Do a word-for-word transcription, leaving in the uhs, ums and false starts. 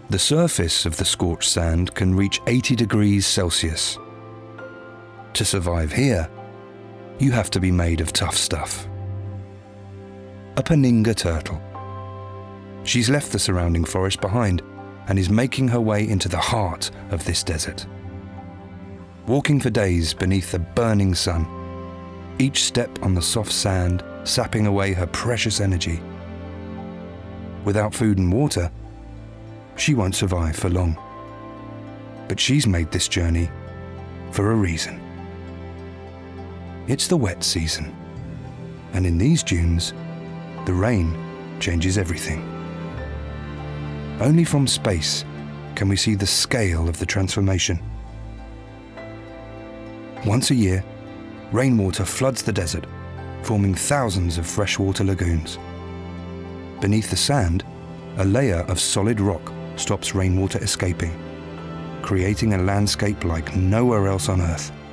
The surface of the scorched sand can reach eighty degrees Celsius. To survive here, you have to be made of tough stuff. A Paninga turtle. She's left the surrounding forest behind and is making her way into the heart of this desert. Walking for days beneath the burning sun, each step on the soft sand sapping away her precious energy. Without food and water, she won't survive for long. But she's made this journey for a reason. It's the wet season, and in these dunes, the rain changes everything. Only from space can we see the scale of the transformation. Once a year, rainwater floods the desert, forming thousands of freshwater lagoons. Beneath the sand, a layer of solid rock stops rainwater escaping, creating a landscape like nowhere else on Earth.